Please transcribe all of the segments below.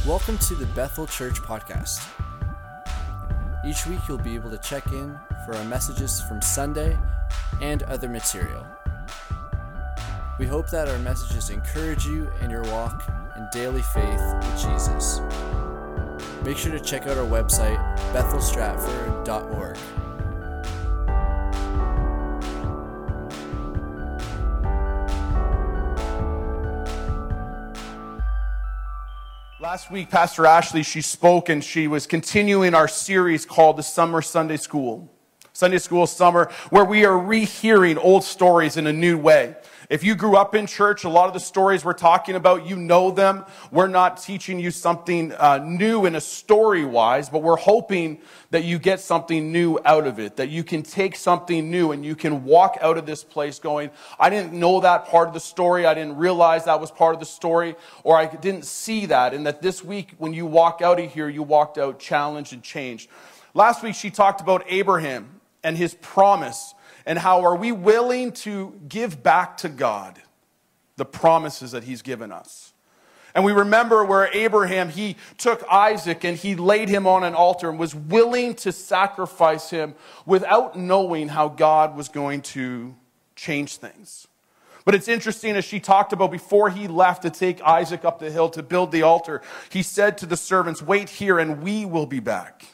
Welcome to the Bethel Church Podcast. Each week you'll be able to check in for our messages from Sunday and other material. We hope that our messages encourage you in your walk in daily faith with Jesus. Make sure to check out our website, bethelstratford.org. Last week, Pastor Ashley, she spoke and she was continuing our series called the Summer Sunday School Summer, where we are rehearing old stories in a new way. If you grew up in church, a lot of the stories we're talking about, you know them. We're not teaching you something new in a story-wise, but we're hoping that you get something new out of it, that you can take something new and you can walk out of this place going, I didn't know that part of the story, I didn't realize that was part of the story, or I didn't see that, and that this week when you walk out of here, you walked out challenged and changed. Last week she talked about Abraham and his promise, and how are we willing to give back to God the promises that he's given us. And we remember where Abraham, he took Isaac and he laid him on an altar and was willing to sacrifice him without knowing how God was going to change things. But it's interesting, as she talked about before he left to take Isaac up the hill to build the altar, he said to the servants, wait here and we will be back.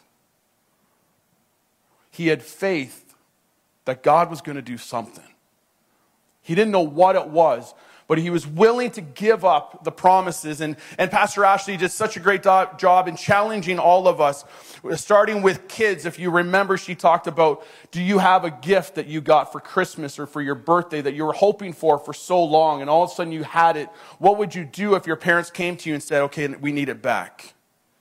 He had faith that God was going to do something. He didn't know what it was, but he was willing to give up the promises. And Pastor Ashley did such a great job in challenging all of us, starting with kids. If you remember, she talked about, do you have a gift that you got for Christmas or for your birthday that you were hoping for so long, and all of a sudden you had it? What would you do if your parents came to you and said, okay, we need it back?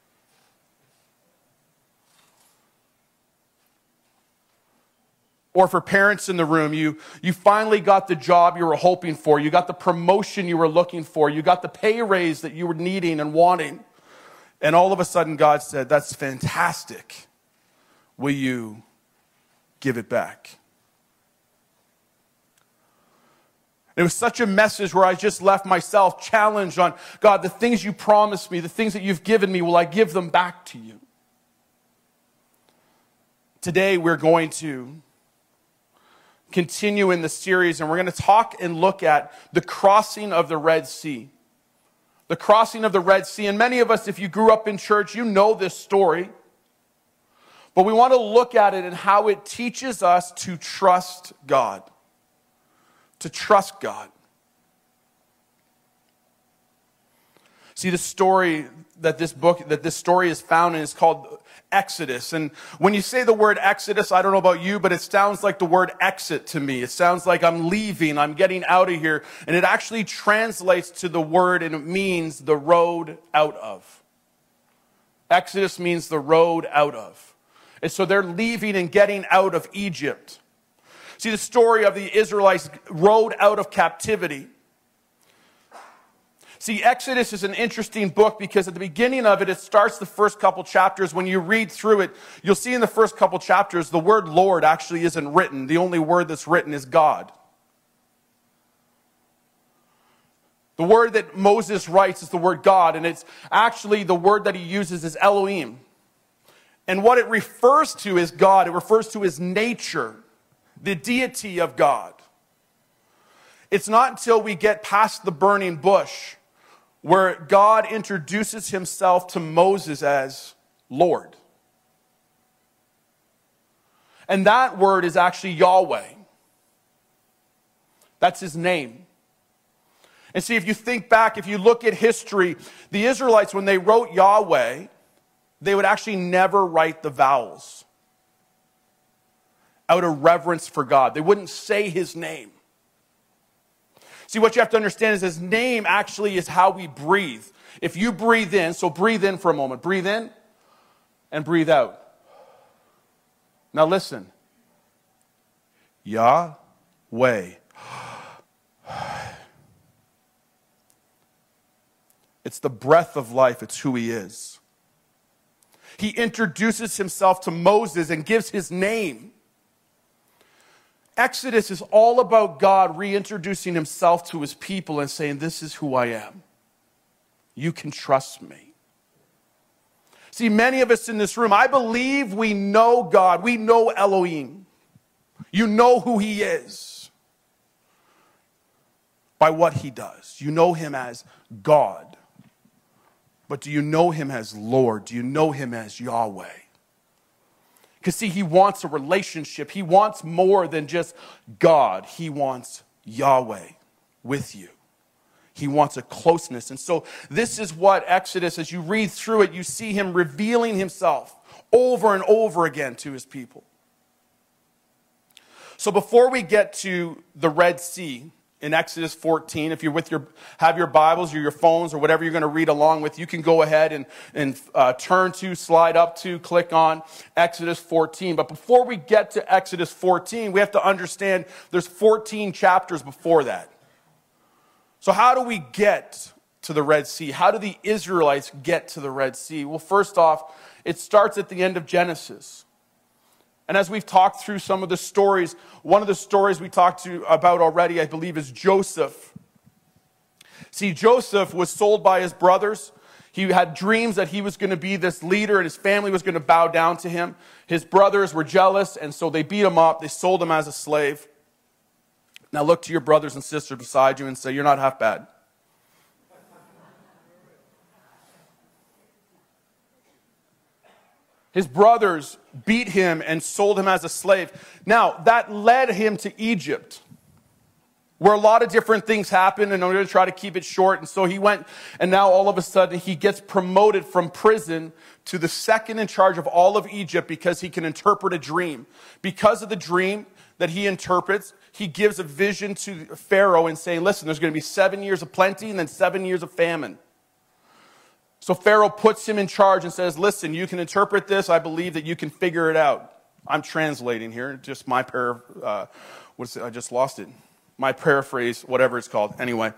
Or for parents in the room, you finally got the job you were hoping for. You got the promotion you were looking for. You got the pay raise that you were needing and wanting. And all of a sudden God said, that's fantastic. Will you give it back? It was such a message where I just left myself challenged on, God, the things you promised me, the things that you've given me, will I give them back to you? Today we're going to continue in the series, and we're going to talk and look at the crossing of the Red Sea. The crossing of the Red Sea. And many of us, if you grew up in church, you know this story. But we want to look at it and how it teaches us to trust God. To trust God. See, the story that this story is found in is called Exodus. And when you say the word Exodus, I don't know about you, but it sounds like the word exit to me. It sounds like I'm leaving, I'm getting out of here. And it actually translates to the word, and it means the road out of. Exodus means the road out of. And so they're leaving and getting out of Egypt. See, the story of the Israelites' road out of captivity. See, Exodus is an interesting book because at the beginning of it, it starts the first couple chapters. When you read through it, you'll see in the first couple chapters, the word Lord actually isn't written. The only word that's written is God. The word that Moses writes is the word God, and it's actually the word that he uses is Elohim. And what it refers to is God. It refers to his nature, the deity of God. It's not until we get past the burning bush where God introduces himself to Moses as Lord. And that word is actually Yahweh. That's his name. And see, if you think back, if you look at history, the Israelites, when they wrote Yahweh, they would actually never write the vowels out of reverence for God. They wouldn't say his name. See, what you have to understand is his name actually is how we breathe. If you breathe in, so breathe in for a moment. Breathe in and breathe out. Now listen. Yahweh. It's the breath of life. It's who he is. He introduces himself to Moses and gives his name. Exodus is all about God reintroducing himself to his people and saying, this is who I am. You can trust me. See, many of us in this room, I believe we know God. We know Elohim. You know who he is by what he does. You know him as God. But do you know him as Lord? Do you know him as Yahweh? Because see, he wants a relationship. He wants more than just God. He wants Yahweh with you. He wants a closeness. And so this is what Exodus, as you read through it, you see him revealing himself over and over again to his people. So before we get to the Red Sea in Exodus 14, if you're have your Bibles or your phones or whatever you're going to read along with, you can go ahead and turn to, slide up to, click on Exodus 14. But before we get to Exodus 14, we have to understand there's 14 chapters before that. So how do we get to the Red Sea? How do the Israelites get to the Red Sea? Well, first off, it starts at the end of Genesis. And as we've talked through some of the stories, one of the stories we talked about already, I believe, is Joseph. See, Joseph was sold by his brothers. He had dreams that he was going to be this leader and his family was going to bow down to him. His brothers were jealous, and so they beat him up. They sold him as a slave. Now look to your brothers and sisters beside you and say, you're not half bad. His brothers beat him and sold him as a slave. Now, that led him to Egypt, where a lot of different things happened, and I'm going to try to keep it short. And so he went, and now all of a sudden he gets promoted from prison to the second in charge of all of Egypt because he can interpret a dream. Because of the dream that he interprets, he gives a vision to Pharaoh and saying, listen, there's going to be 7 years of plenty and then 7 years of famine. So Pharaoh puts him in charge and says, listen, you can interpret this. I believe that you can figure it out. I'm translating here. Just my I just lost it. My paraphrase, whatever it's called. Anyway.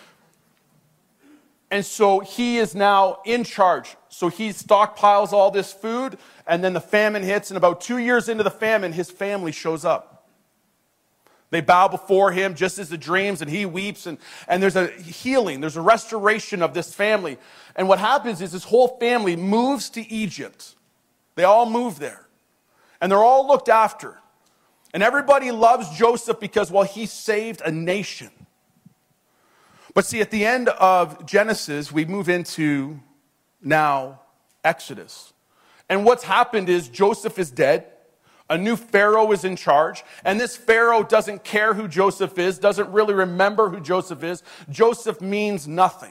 And so he is now in charge. So he stockpiles all this food, and then the famine hits, and about 2 years into the famine, his family shows up. They bow before him just as the dreams, and he weeps, and there's a healing, there's a restoration of this family. And what happens is this whole family moves to Egypt. They all move there. And they're all looked after. And everybody loves Joseph because, well, he saved a nation. But see, at the end of Genesis, we move into now Exodus. And what's happened is Joseph is dead. A new Pharaoh is in charge, and this Pharaoh doesn't care who Joseph is, doesn't really remember who Joseph is. Joseph means nothing.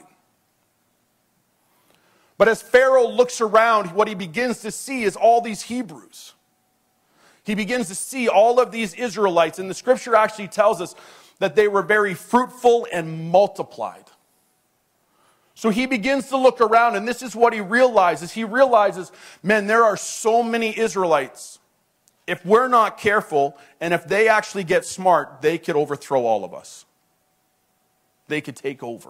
But as Pharaoh looks around, what he begins to see is all these Hebrews. He begins to see all of these Israelites, and the scripture actually tells us that they were very fruitful and multiplied. So he begins to look around, and this is what he realizes. He realizes, man, there are so many Israelites. If we're not careful, and if they actually get smart, they could overthrow all of us. They could take over.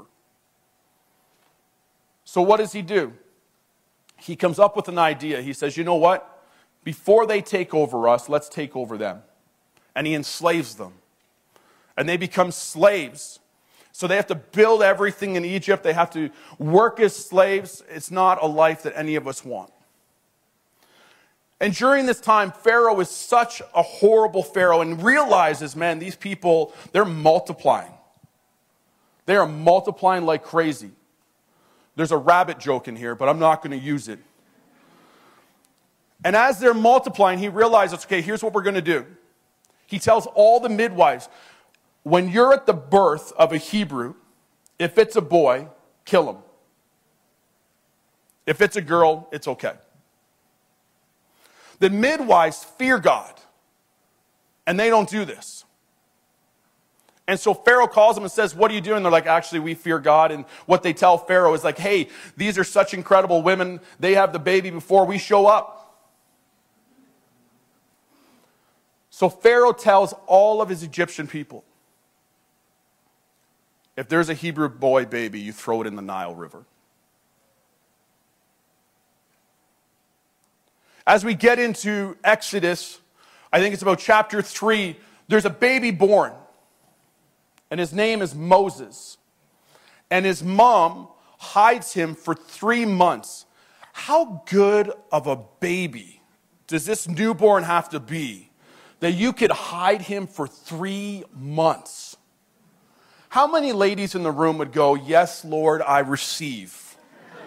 So what does he do? He comes up with an idea. He says, you know what? Before they take over us, let's take over them. And he enslaves them. And they become slaves. So they have to build everything in Egypt. They have to work as slaves. It's not a life that any of us want. And during this time, Pharaoh is such a horrible Pharaoh and realizes, man, these people, they're multiplying. They are multiplying like crazy. There's a rabbit joke in here, but I'm not going to use it. And as they're multiplying, he realizes, okay, here's what we're going to do. He tells all the midwives, when you're at the birth of a Hebrew, if it's a boy, kill him. If it's a girl, it's okay. The midwives fear God, and they don't do this. And so Pharaoh calls them and says, what are you doing? They're like, actually, we fear God. And what they tell Pharaoh is like, hey, these are such incredible women. They have the baby before we show up. So Pharaoh tells all of his Egyptian people, if there's a Hebrew boy baby, you throw it in the Nile River. As we get into Exodus, I think it's about chapter 3, there's a baby born. And his name is Moses. And his mom hides him for 3 months. how good of a baby does this newborn have to be that you could hide him for 3 months? How many ladies in the room would go, yes, Lord, I receive?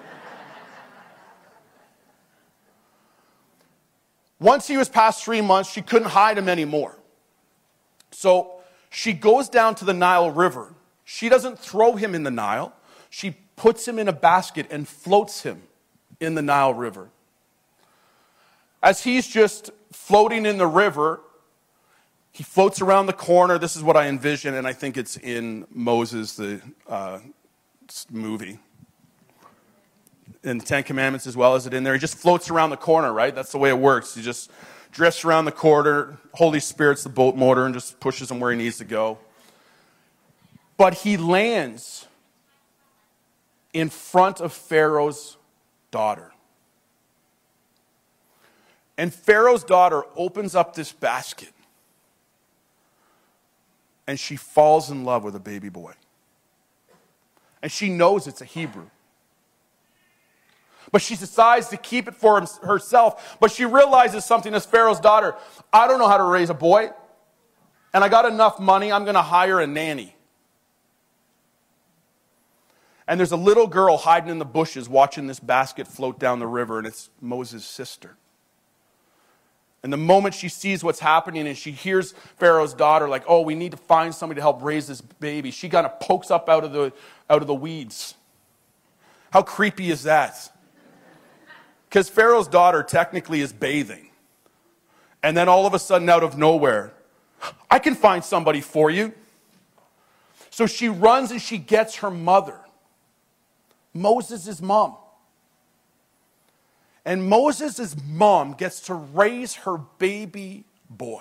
Once he was past 3 months, she couldn't hide him anymore. So she goes down to the Nile River. She doesn't throw him in the Nile. She puts him in a basket and floats him in the Nile River. As he's just floating in the river, he floats around the corner. This is what I envision, and I think it's in Moses, the movie. In the Ten Commandments as well, is it in there? He just floats around the corner, right? That's the way it works. He just drifts around the corner. Holy Spirit's the boat motor and just pushes him where he needs to go. But he lands in front of Pharaoh's daughter. And Pharaoh's daughter opens up this basket. And she falls in love with a baby boy. And she knows it's a Hebrew. But she decides to keep it for herself. But she realizes something as Pharaoh's daughter. I don't know how to raise a boy. And I got enough money, I'm going to hire a nanny. And there's a little girl hiding in the bushes watching this basket float down the river, and it's Moses' sister. And the moment she sees what's happening and she hears Pharaoh's daughter like, oh, we need to find somebody to help raise this baby, she kind of pokes up out of the weeds. How creepy is that? Because Pharaoh's daughter technically is bathing. And then all of a sudden, out of nowhere, I can find somebody for you. So she runs and she gets her mother, Moses' mom. And Moses' mom gets to raise her baby boy.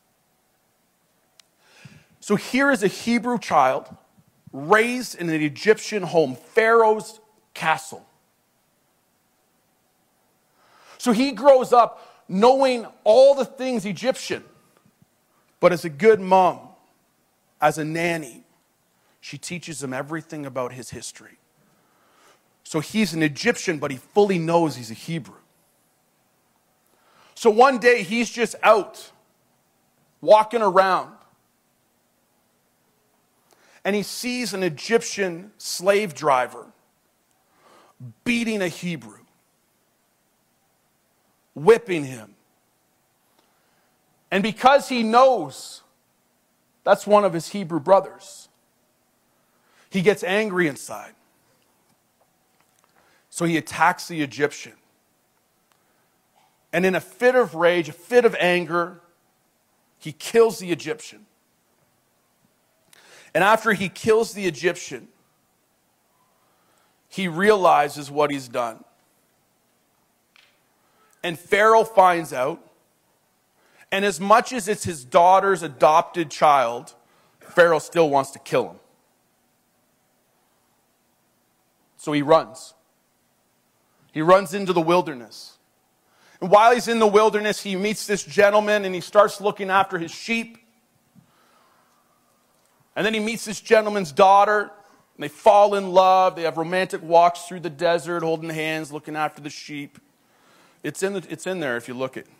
So here is a Hebrew child raised in an Egyptian home, Pharaoh's castle. So he grows up knowing all the things Egyptian. But as a good mom, as a nanny, she teaches him everything about his history. So he's an Egyptian, but he fully knows he's a Hebrew. So one day he's just out, walking around. And he sees an Egyptian slave driver beating a Hebrew, whipping him. And because he knows that's one of his Hebrew brothers, he gets angry inside. So he attacks the Egyptian. And in a fit of rage, a fit of anger, he kills the Egyptian. And after he kills the Egyptian, he realizes what he's done. And Pharaoh finds out. And as much as it's his daughter's adopted child, Pharaoh still wants to kill him. So he runs. He runs into the wilderness. And while he's in the wilderness, he meets this gentleman and he starts looking after his sheep. And then he meets this gentleman's daughter, and they fall in love. They have romantic walks through the desert, holding hands, looking after the sheep. It's in there if you look it.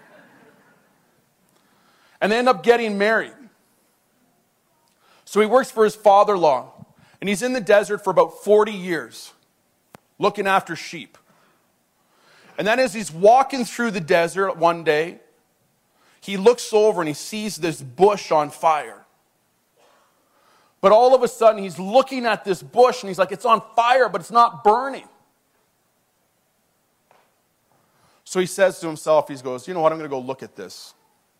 And they end up getting married. So he works for his father-in-law, and he's in the desert for about 40 years, looking after sheep. And then as he's walking through the desert one day, he looks over and he sees this bush on fire. But all of a sudden, he's looking at this bush and he's like, it's on fire, but it's not burning. So he says to himself, he goes, you know what, I'm going to go look at this.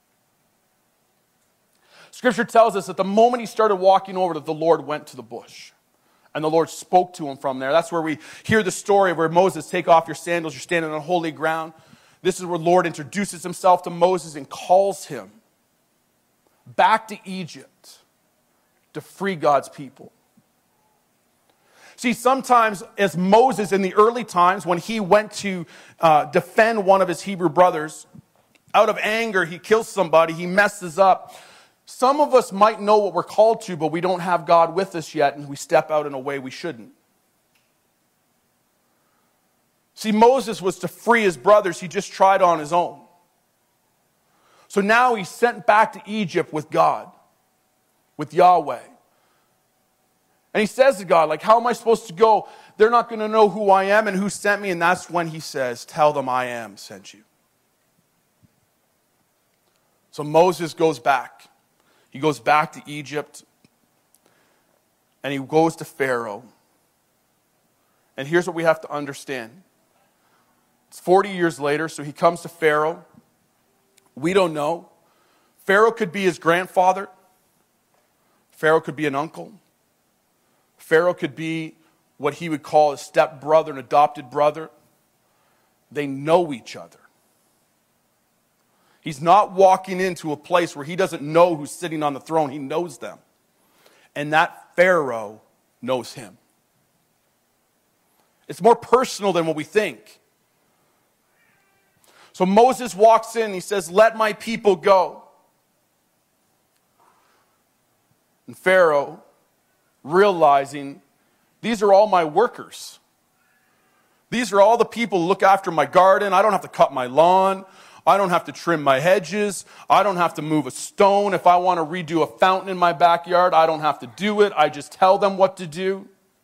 Scripture tells us that the moment he started walking over, that the Lord went to the bush. And the Lord spoke to him from there. That's where we hear the story where Moses, take off your sandals, you're standing on holy ground. This is where the Lord introduces himself to Moses and calls him back to Egypt to free God's people. See, sometimes as Moses in the early times, when he went to defend one of his Hebrew brothers, out of anger, he kills somebody, he messes up. Some of us might know what we're called to, but we don't have God with us yet, and we step out in a way we shouldn't. See, Moses was to free his brothers. He just tried on his own. So now he's sent back to Egypt with God, with Yahweh. And he says to God, like, how am I supposed to go? They're not going to know who I am and who sent me. And that's when he says, tell them I am sent you. So Moses goes back. He goes back to Egypt. And he goes to Pharaoh. And here's what we have to understand. It's 40 years later, so he comes to Pharaoh. We don't know. Pharaoh could be his grandfather. Pharaoh could be an uncle. Pharaoh could be what he would call a stepbrother, an adopted brother. They know each other. He's not walking into a place where he doesn't know who's sitting on the throne. He knows them. And that Pharaoh knows him. It's more personal than what we think. So Moses walks in, he says, let my people go. And Pharaoh, realizing, these are all my workers. These are all the people who look after my garden. I don't have to cut my lawn. I don't have to trim my hedges. I don't have to move a stone. If I want to redo a fountain in my backyard, I don't have to do it. I just tell them what to do.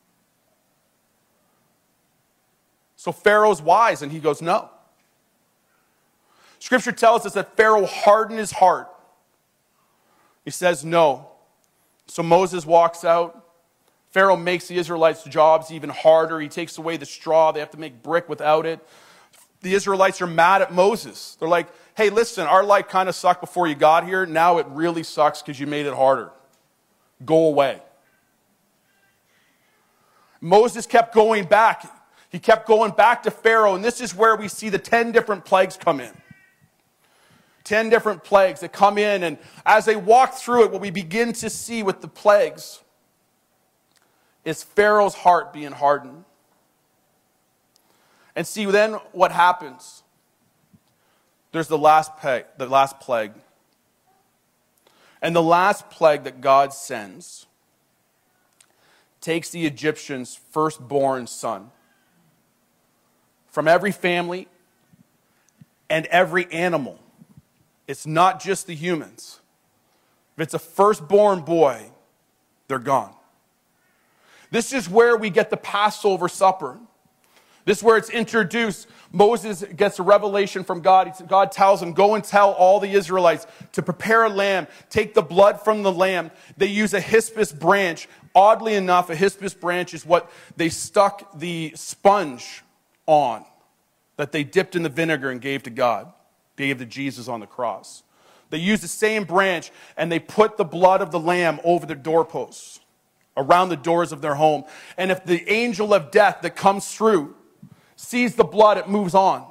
So Pharaoh's wise, and he goes, no. Scripture tells us that Pharaoh hardened his heart. He says no. So Moses walks out. Pharaoh makes the Israelites' jobs even harder. He takes away the straw. They have to make brick without it. The Israelites are mad at Moses. They're like, hey, listen, our life kind of sucked before you got here. Now it really sucks because you made it harder. Go away. Moses kept going back. He kept going back to Pharaoh, and this is where we see the 10 different plagues come in. 10 different plagues that come in, and as they walk through it, what we begin to see with the plagues is Pharaoh's heart being hardened. And see, then what happens? There's the last plague. And the last plague that God sends takes the Egyptians' firstborn son from every family and every animal. It's not just the humans. If it's a firstborn boy, they're gone. This is where we get the Passover supper. This is where it's introduced. Moses gets a revelation from God. God tells him, go and tell all the Israelites to prepare a lamb. Take the blood from the lamb. They use a hispus branch. Oddly enough, a hispus branch is what they stuck the sponge on that they dipped in the vinegar and gave to God. They gave to Jesus on the cross. They used the same branch and they put the blood of the lamb over the doorposts, around the doors of their home. And if the angel of death that comes through sees the blood, it moves on.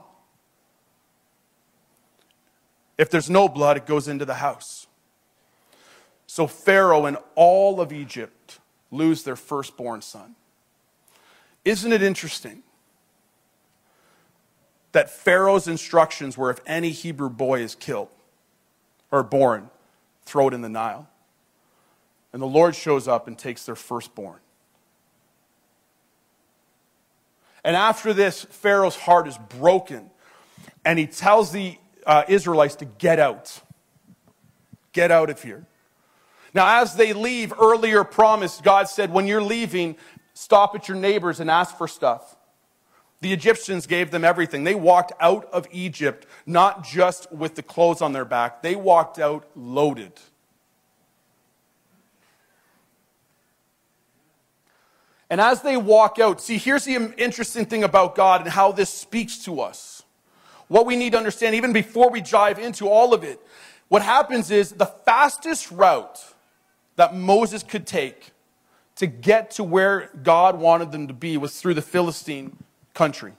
If there's no blood, it goes into the house. So Pharaoh and all of Egypt lose their firstborn son. Isn't it interesting that Pharaoh's instructions were if any Hebrew boy is killed or born, throw it in the Nile? And the Lord shows up and takes their firstborn. And after this, Pharaoh's heart is broken. And he tells the Israelites to get out. Get out of here. Now, as they leave, earlier promised, God said, when you're leaving, stop at your neighbors and ask for stuff. The Egyptians gave them everything. They walked out of Egypt, not just with the clothes on their back. They walked out loaded. And as they walk out, see, here's the interesting thing about God and how this speaks to us. What we need to understand, even before we dive into all of it, what happens is the fastest route that Moses could take to get to where God wanted them to be was through the Philistine country.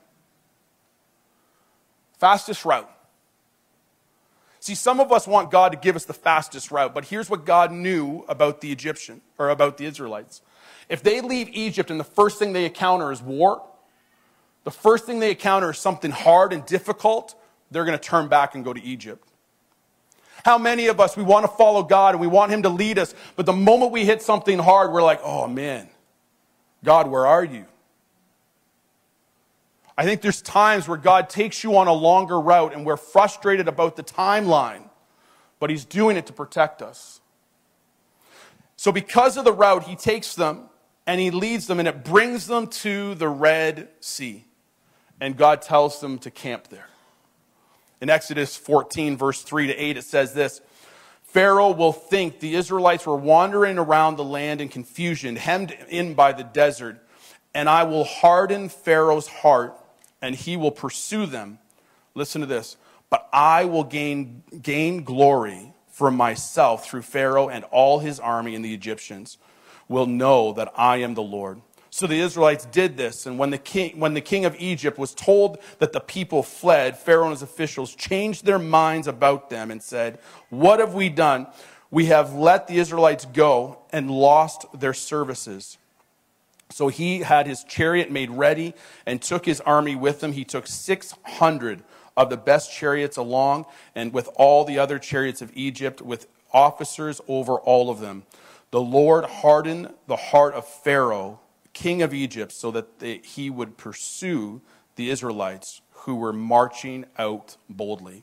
Fastest route. See, some of us want God to give us the fastest route, but here's what God knew about the Israelites. If they leave Egypt and the first thing they encounter is war, the first thing they encounter is something hard and difficult, they're going to turn back and go to Egypt. How many of us, we want to follow God and we want Him to lead us, but the moment we hit something hard, we're like, oh man, God, where are you? I think there's times where God takes you on a longer route and we're frustrated about the timeline, but he's doing it to protect us. So because of the route, he takes them and he leads them and it brings them to the Red Sea. And God tells them to camp there. In Exodus 14, verse 3 to 8, it says this: Pharaoh will think the Israelites were wandering around the land in confusion, hemmed in by the desert, and I will harden Pharaoh's heart, and he will pursue them. Listen to this. But I will gain glory for myself through Pharaoh and all his army, and the Egyptians will know that I am the Lord. So the Israelites did this, and when the king of Egypt was told that the people fled, Pharaoh and his officials changed their minds about them and said, "What have we done? We have let the Israelites go and lost their services." So he had his chariot made ready and took his army with him. He took 600 of the best chariots along, and with all the other chariots of Egypt, with officers over all of them. The Lord hardened the heart of Pharaoh, king of Egypt, so that he would pursue the Israelites who were marching out boldly.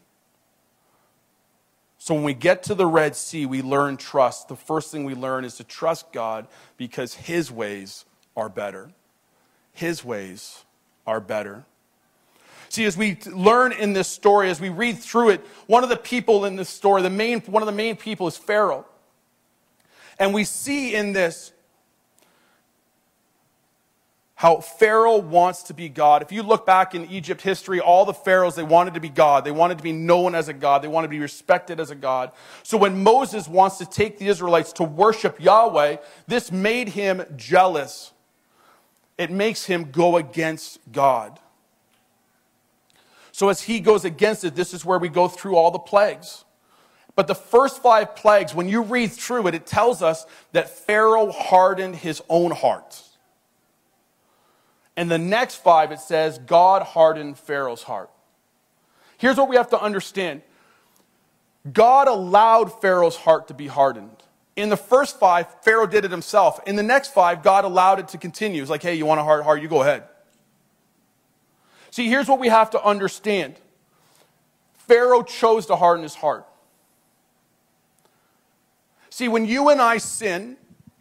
So when we get to the Red Sea, we learn trust. The first thing we learn is to trust God because his ways are better. His ways are better. See, as we learn in this story, as we read through it, one of the people in this story, one of the main people is Pharaoh. And we see in this how Pharaoh wants to be God. If you look back in Egypt history, all the pharaohs, they wanted to be God. They wanted to be known as a God. They wanted to be respected as a God. So when Moses wants to take the Israelites to worship Yahweh, this made him jealous. It makes him go against God. So as he goes against it, this is where we go through all the plagues. But the first 5 plagues, when you read through it, it tells us that Pharaoh hardened his own heart. And the next 5, it says, God hardened Pharaoh's heart. Here's what we have to understand. God allowed Pharaoh's heart to be hardened. In the first 5, Pharaoh did it himself. In the next 5, God allowed it to continue. It's like, hey, you want a hard heart? You go ahead. See, here's what we have to understand. Pharaoh chose to harden his heart. See, when you and I sin,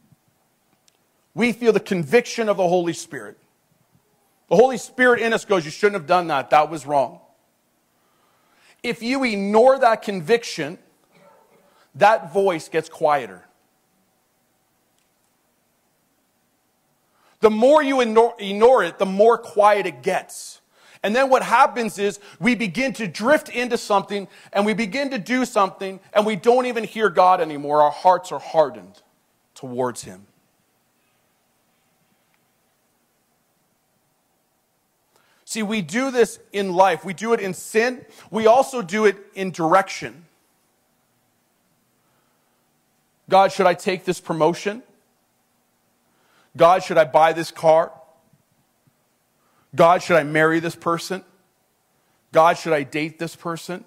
we feel the conviction of the Holy Spirit. The Holy Spirit in us goes, you shouldn't have done that. That was wrong. If you ignore that conviction, that voice gets quieter. The more you ignore it, the more quiet it gets. And then what happens is we begin to drift into something and we begin to do something and we don't even hear God anymore. Our hearts are hardened towards him. See, we do this in life. We do it in sin. We also do it in direction. God, should I take this promotion? God, should I buy this car? God, should I marry this person? God, should I date this person?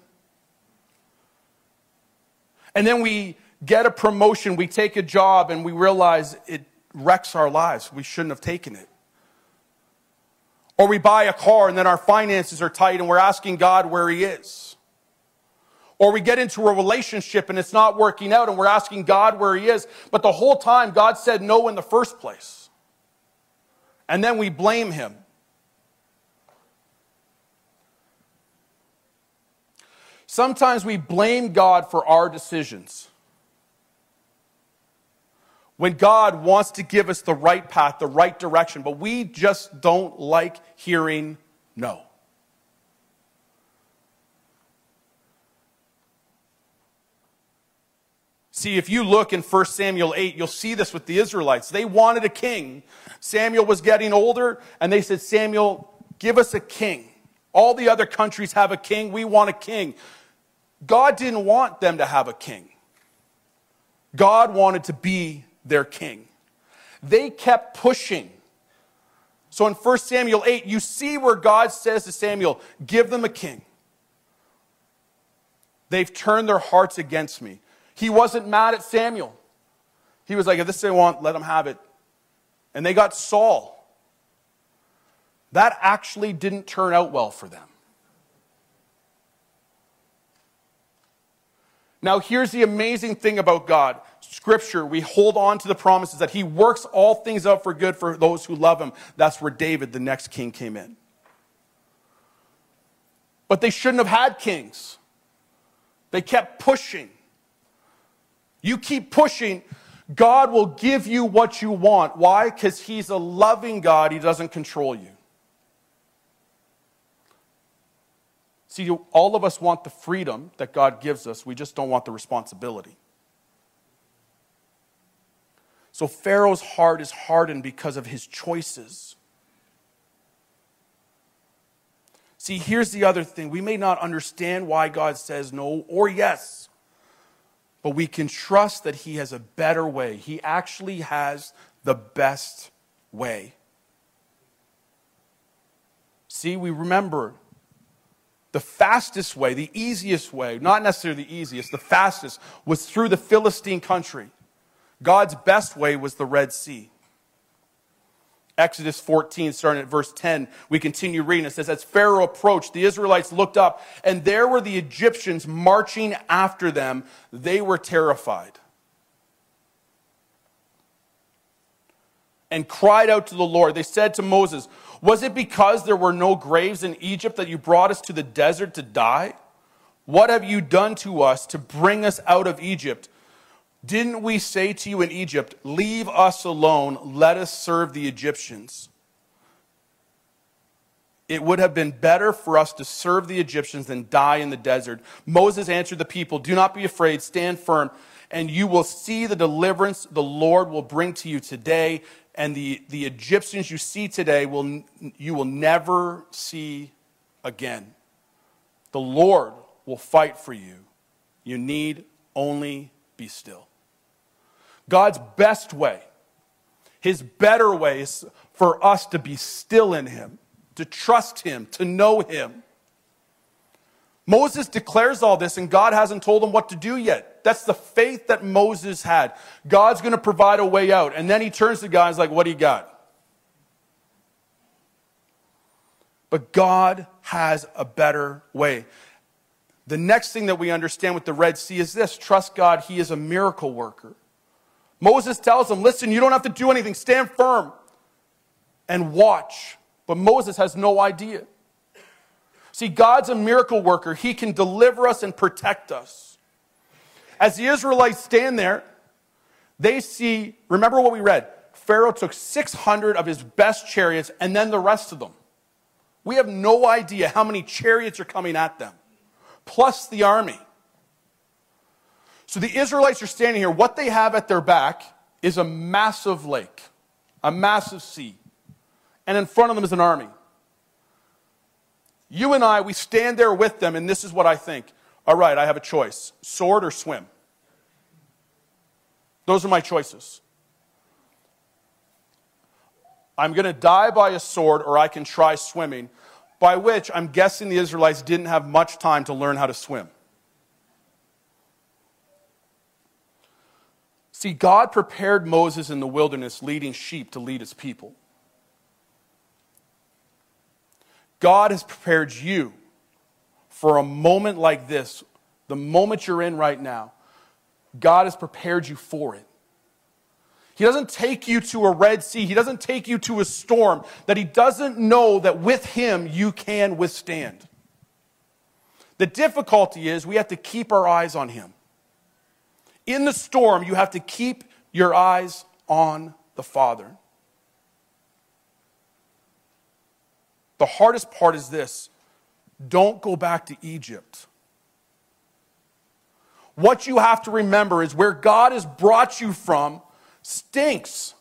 And then we get a promotion, we take a job, and we realize it wrecks our lives. We shouldn't have taken it. Or we buy a car and then our finances are tight and we're asking God where he is. Or we get into a relationship and it's not working out and we're asking God where he is. But the whole time God said no in the first place. And then we blame him. Sometimes we blame God for our decisions. When God wants to give us the right path, the right direction, but we just don't like hearing no. See, if you look in 1 Samuel 8, you'll see this with the Israelites. They wanted a king. Samuel was getting older, and they said, Samuel, give us a king. All the other countries have a king. We want a king. God didn't want them to have a king. God wanted to be their king. They kept pushing. So in 1 Samuel 8, you see where God says to Samuel, give them a king. They've turned their hearts against me. He wasn't mad at Samuel. He was like, if this is what they want, let them have it. And they got Saul. that actually didn't turn out well for them. Now, here's the amazing thing about God. Scripture, we hold on to the promises that he works all things out for good for those who love him. That's where David, the next king, came in. But they shouldn't have had kings. They kept pushing. You keep pushing, God will give you what you want. Why? Because he's a loving God. He doesn't control you. See, all of us want the freedom that God gives us. We just don't want the responsibility. So Pharaoh's heart is hardened because of his choices. See, here's the other thing. We may not understand why God says no or yes, but we can trust that he has a better way. He actually has the best way. See, we remember the fastest way, the easiest way, not necessarily the easiest, the fastest, was through the Philistine country. God's best way was the Red Sea. Exodus 14, starting at verse 10, we continue reading. It says, as Pharaoh approached, the Israelites looked up, and there were the Egyptians marching after them. They were terrified and cried out to the Lord. They said to Moses, was it because there were no graves in Egypt that you brought us to the desert to die? What have you done to us to bring us out of Egypt? Didn't we say to you in Egypt, leave us alone, let us serve the Egyptians? It would have been better for us to serve the Egyptians than die in the desert. Moses answered the people, do not be afraid, stand firm, and you will see the deliverance the Lord will bring to you today. And the Egyptians you see today, you will never see again. The Lord will fight for you. You need only be still. God's best way, his better way is for us to be still in him, to trust him, to know him. Moses declares all this, and God hasn't told him what to do yet. That's the faith that Moses had. God's going to provide a way out. And then he turns to God and is like, what do you got? But God has a better way. The next thing that we understand with the Red Sea is this. Trust God, he is a miracle worker. Moses tells them, listen, you don't have to do anything. Stand firm and watch. But Moses has no idea. See, God's a miracle worker. He can deliver us and protect us. As the Israelites stand there, they see, remember what we read, Pharaoh took 600 of his best chariots and then the rest of them. We have no idea how many chariots are coming at them, plus the army. So the Israelites are standing here. What they have at their back is a massive lake, a massive sea. And in front of them is an army. You and I, we stand there with them, and this is what I think. All right, I have a choice. Sword or swim. Those are my choices. I'm going to die by a sword, or I can try swimming, by which I'm guessing the Israelites didn't have much time to learn how to swim. See, God prepared Moses in the wilderness leading sheep to lead his people. God has prepared you for a moment like this, the moment you're in right now. God has prepared you for it. He doesn't take you to a Red Sea. He doesn't take you to a storm that he doesn't know that with him you can withstand. The difficulty is we have to keep our eyes on him. In the storm, you have to keep your eyes on the Father. The hardest part is this. Don't go back to Egypt. What you have to remember is where God has brought you from stinks.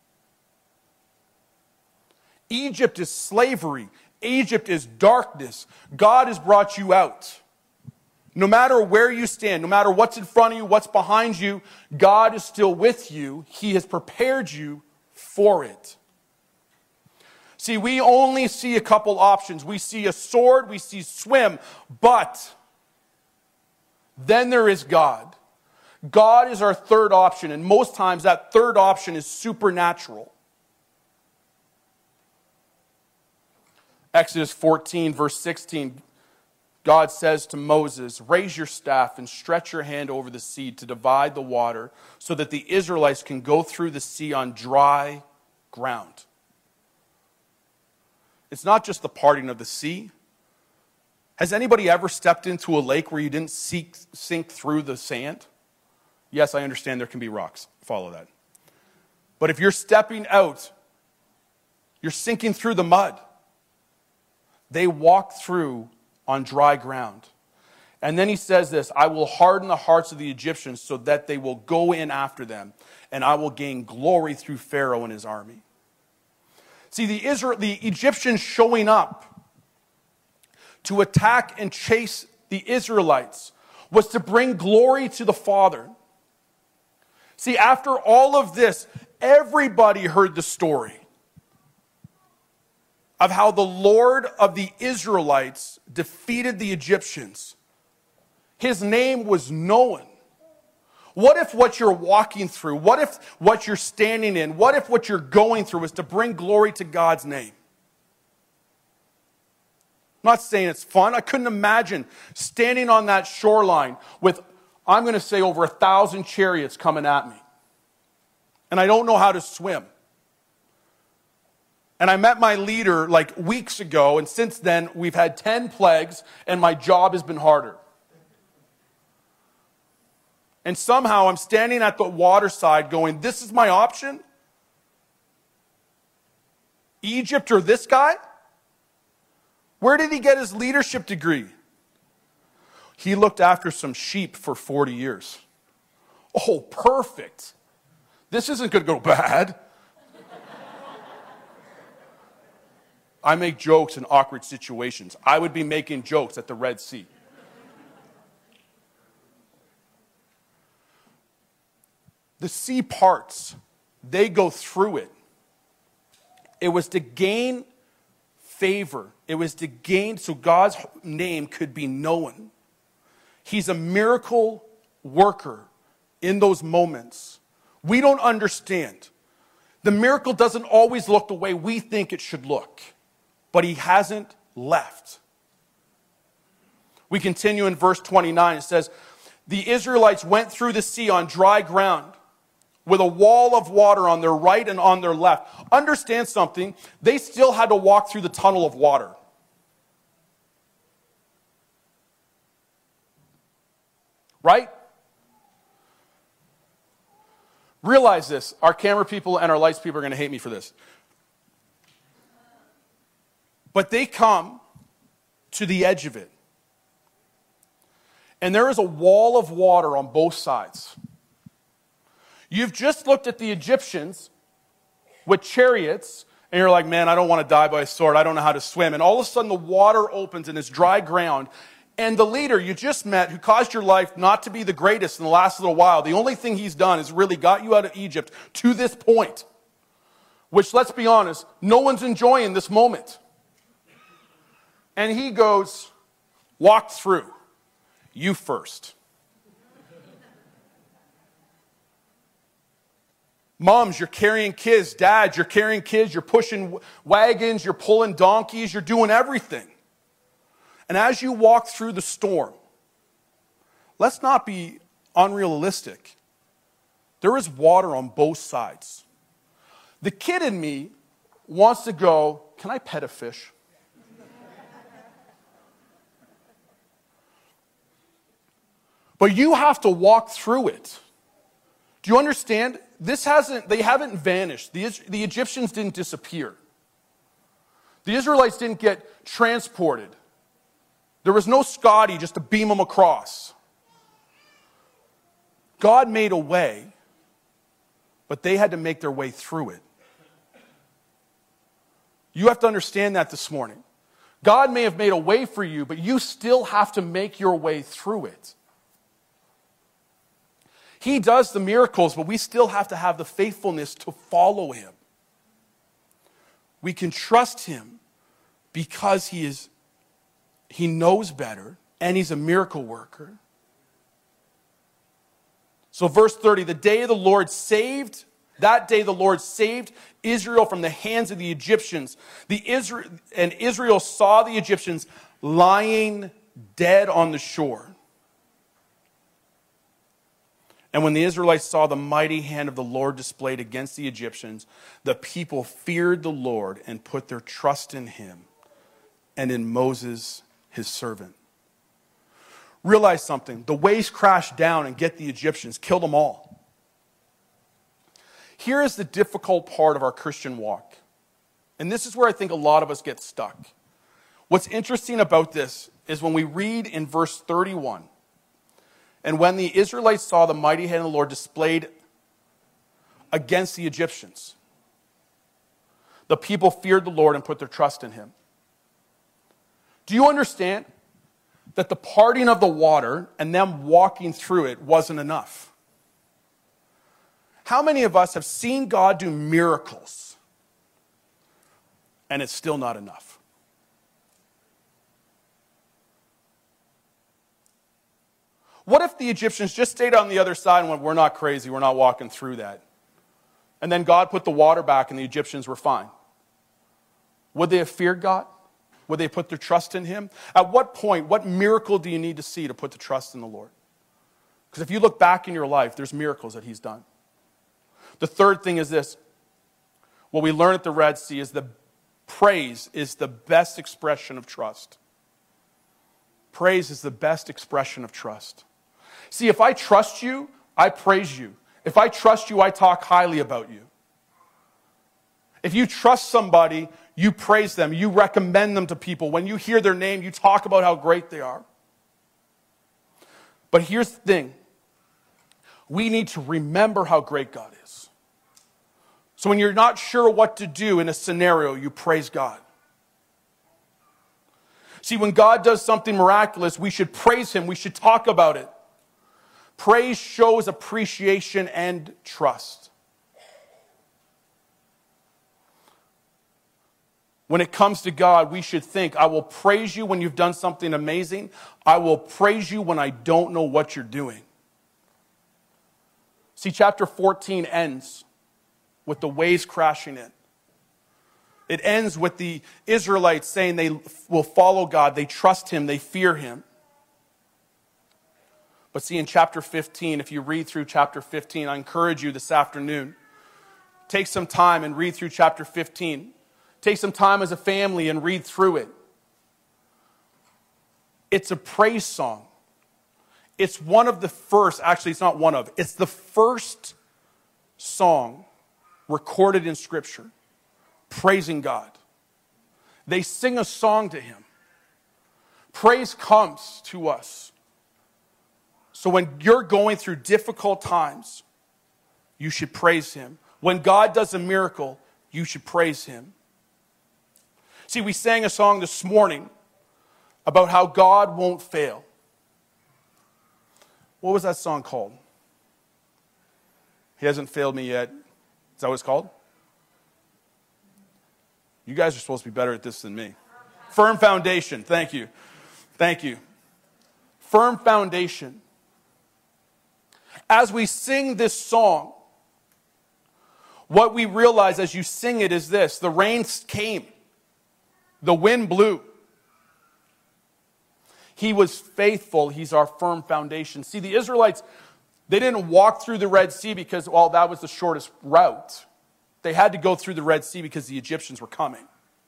Egypt is slavery. Egypt is darkness. God has brought you out. No matter where you stand, no matter what's in front of you, what's behind you, God is still with you. He has prepared you for it. See, we only see a couple options. We see a sword, we see swim, but then there is God. God is our third option, and most times that third option is supernatural. Exodus 14, verse 16, God says to Moses, raise your staff and stretch your hand over the sea to divide the water so that the Israelites can go through the sea on dry ground. It's not just the parting of the sea. Has anybody ever stepped into a lake where you didn't sink through the sand? Yes, I understand there can be rocks. Follow that. But if you're stepping out, you're sinking through the mud. They walk through on dry ground. And then he says this, I will harden the hearts of the Egyptians so that they will go in after them, and I will gain glory through Pharaoh and his army. See, the Egyptians showing up to attack and chase the Israelites was to bring glory to the Father. See, after all of this, everybody heard the story of how the Lord of the Israelites defeated the Egyptians. His name was known. What if what you're walking through, what if what you're standing in, what if what you're going through is to bring glory to God's name? I'm not saying it's fun. I couldn't imagine standing on that shoreline with, I'm going to say, over 1,000 chariots coming at me. And I don't know how to swim. And I met my leader like weeks ago, and since then we've had 10 plagues, and my job has been harder. And somehow I'm standing at the waterside going, this is my option? Egypt or this guy? Where did he get his leadership degree? He looked after some sheep for 40 years. Oh, perfect. This isn't going to go bad. I make jokes in awkward situations. I would be making jokes at the Red Sea. The sea parts, they go through it. It was to gain favor. It was to gain so God's name could be known. He's a miracle worker in those moments. We don't understand. The miracle doesn't always look the way we think it should look, but he hasn't left. We continue in verse 29. It says, the Israelites went through the sea on dry ground with a wall of water on their right and on their left. Understand something. They still had to walk through the tunnel of water. Right? Realize this. Our camera people and our lights people are going to hate me for this. But they come to the edge of it. And there is a wall of water on both sides. You've just looked at the Egyptians with chariots, and you're like, man, I don't want to die by a sword. I don't know how to swim. And all of a sudden, the water opens and it's dry ground. And the leader you just met, who caused your life not to be the greatest in the last little while, the only thing he's done is really got you out of Egypt to this point. Which, let's be honest, no one's enjoying this moment. And he goes, walk through. You first. Moms, you're carrying kids. Dads, you're carrying kids. You're pushing wagons. You're pulling donkeys. You're doing everything. And as you walk through the storm, let's not be unrealistic. There is water on both sides. The kid in me wants to go, can I pet a fish? But you have to walk through it. Do you understand? They haven't vanished. The Egyptians didn't disappear. The Israelites didn't get transported. There was no Scotty just to beam them across. God made a way, but they had to make their way through it. You have to understand that this morning. God may have made a way for you, but you still have to make your way through it. He does the miracles, but we still have to have the faithfulness to follow him. We can trust him because he knows better and he's a miracle worker. So verse 30, the day of the Lord saved That day the Lord saved Israel from the hands of the Egyptians. And Israel saw the Egyptians lying dead on the shore. And when the Israelites saw the mighty hand of the Lord displayed against the Egyptians, the people feared the Lord and put their trust in him and in Moses, his servant. Realize something. The waves crashed down and get the Egyptians, killed them all. Here is the difficult part of our Christian walk. And this is where I think a lot of us get stuck. What's interesting about this is when we read in verse 31, and when the Israelites saw the mighty hand of the Lord displayed against the Egyptians, the people feared the Lord and put their trust in him. Do you understand that the parting of the water and them walking through it wasn't enough? How many of us have seen God do miracles and it's still not enough? What if the Egyptians just stayed on the other side and went, we're not crazy, we're not walking through that? And then God put the water back and the Egyptians were fine. Would they have feared God? Would they put their trust in him? At what point, what miracle do you need to see to put the trust in the Lord? Because if you look back in your life, there's miracles that he's done. The third thing is this. What we learn at the Red Sea is that praise is the best expression of trust. Praise is the best expression of trust. See, if I trust you, I praise you. If I trust you, I talk highly about you. If you trust somebody, you praise them. You recommend them to people. When you hear their name, you talk about how great they are. But here's the thing. We need to remember how great God is. So when you're not sure what to do in a scenario, you praise God. See, when God does something miraculous, we should praise him. We should talk about it. Praise shows appreciation and trust. When it comes to God, we should think, I will praise you when you've done something amazing. I will praise you when I don't know what you're doing. See, chapter 14 ends with the waves crashing in. It ends with the Israelites saying they will follow God, they trust him, they fear him. But see, in chapter 15, if you read through chapter 15, I encourage you this afternoon, take some time and read through chapter 15. Take some time as a family and read through it. It's a praise song. It's one of the first, actually it's not one of, it's the first song recorded in Scripture, praising God. They sing a song to him. Praise comes to us. So when you're going through difficult times, you should praise him. When God does a miracle, you should praise him. See, we sang a song this morning about how God won't fail. What was that song called? He hasn't failed me yet. Is that what it's called? You guys are supposed to be better at this than me. Firm foundation. Thank you. Thank you. Firm foundation. As we sing this song, what we realize as you sing it is this. The rain came. The wind blew. He was faithful. He's our firm foundation. See, the Israelites, they didn't walk through the Red Sea because, well, that was the shortest route. They had to go through the Red Sea because the Egyptians were coming.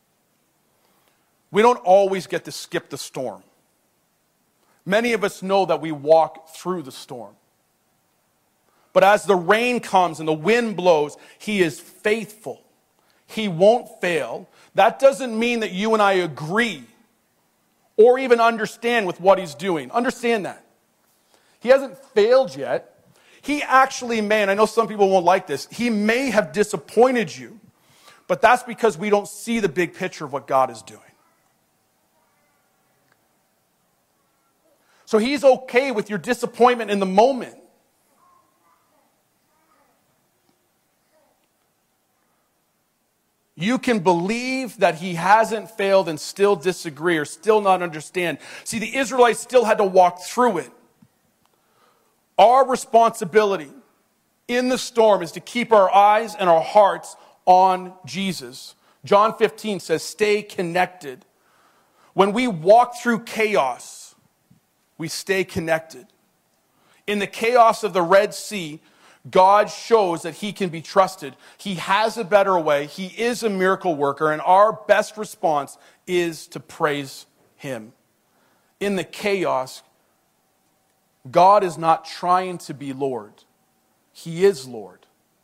We don't always get to skip the storm. Many of us know that we walk through the storm. But as the rain comes and the wind blows, he is faithful. He won't fail. That doesn't mean that you and I agree or even understand with what he's doing. Understand that. He hasn't failed yet. He actually may, and I know some people won't like this, he may have disappointed you, but that's because we don't see the big picture of what God is doing. So he's okay with your disappointment in the moment. You can believe that he hasn't failed and still disagree or still not understand. See, the Israelites still had to walk through it. Our responsibility in the storm is to keep our eyes and our hearts on Jesus. John 15 says, stay connected. When we walk through chaos, we stay connected. In the chaos of the Red Sea, God shows that he can be trusted. He has a better way. He is a miracle worker, and our best response is to praise him. In the chaos, God is not trying to be Lord. He is Lord.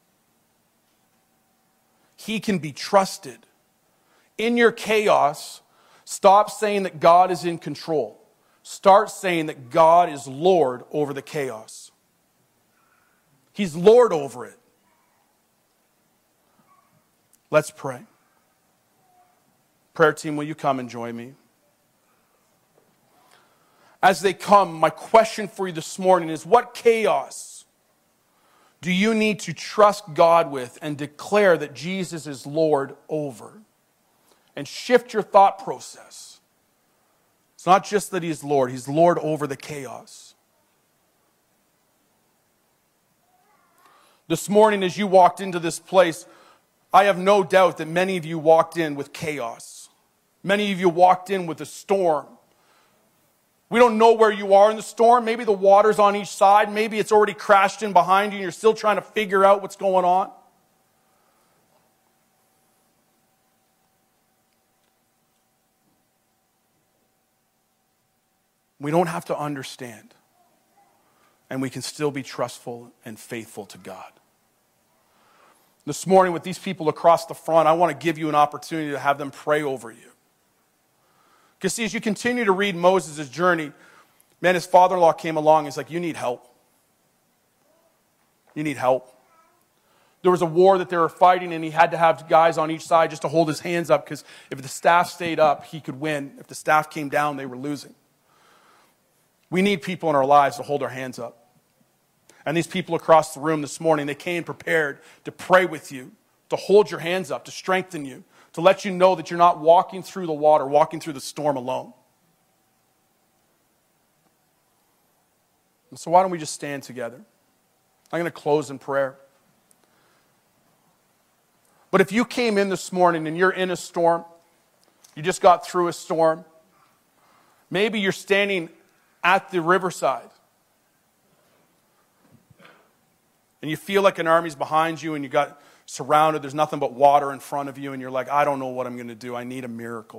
He can be trusted. In your chaos, stop saying that God is in control. Start saying that God is Lord over the chaos. He's Lord over it. Let's pray. Prayer team, will you come and join me? As they come, my question for you this morning is, what chaos do you need to trust God with and declare that Jesus is Lord over? And shift your thought process. It's not just that he's Lord over the chaos. This morning as you walked into this place, I have no doubt that many of you walked in with chaos. Many of you walked in with a storm. We don't know where you are in the storm. Maybe the water's on each side. Maybe it's already crashed in behind you and you're still trying to figure out what's going on. We don't have to understand. And we can still be trustful and faithful to God. This morning with these people across the front, I want to give you an opportunity to have them pray over you. Because see, as you continue to read Moses' journey, man, his father-in-law came along and he's like, you need help. You need help. There was a war that they were fighting and he had to have guys on each side just to hold his hands up because if the staff stayed up, he could win. If the staff came down, they were losing. We need people in our lives to hold our hands up. And these people across the room this morning, they came prepared to pray with you, to hold your hands up, to strengthen you, to let you know that you're not walking through the water, walking through the storm alone. And so why don't we just stand together? I'm going to close in prayer. But if you came in this morning and you're in a storm, you just got through a storm, maybe you're standing at the riverside, and you feel like an army's behind you and you got surrounded, there's nothing but water in front of you, and you're like, I don't know what I'm going to do. I need a miracle.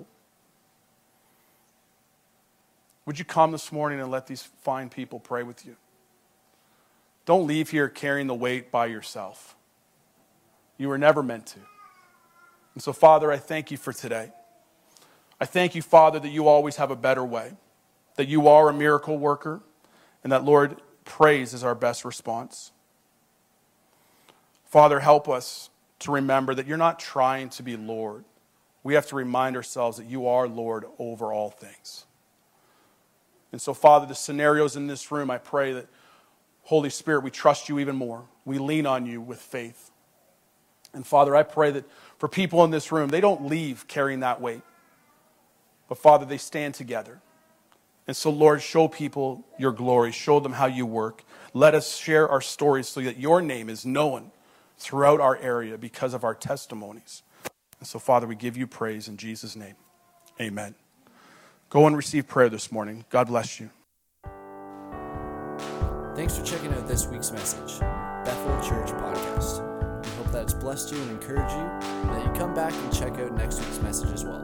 Would you come this morning and let these fine people pray with you? Don't leave here carrying the weight by yourself. You were never meant to. And so, Father, I thank you for today. I thank you, Father, that you always have a better way, that you are a miracle worker, and that, Lord, praise is our best response. Father, help us to remember that you're not trying to be Lord. We have to remind ourselves that you are Lord over all things. And so, Father, the scenarios in this room, I pray that, Holy Spirit, we trust you even more. We lean on you with faith. And Father, I pray that for people in this room, they don't leave carrying that weight. But Father, they stand together. And so, Lord, show people your glory. Show them how you work. Let us share our stories so that your name is known throughout our area because of our testimonies. And so, Father, we give you praise in Jesus' name. Amen. Go and receive prayer this morning. God bless you. Thanks for checking out this week's message, Bethel Church Podcast. We hope that it's blessed you and encouraged you, and that you come back and check out next week's message as well.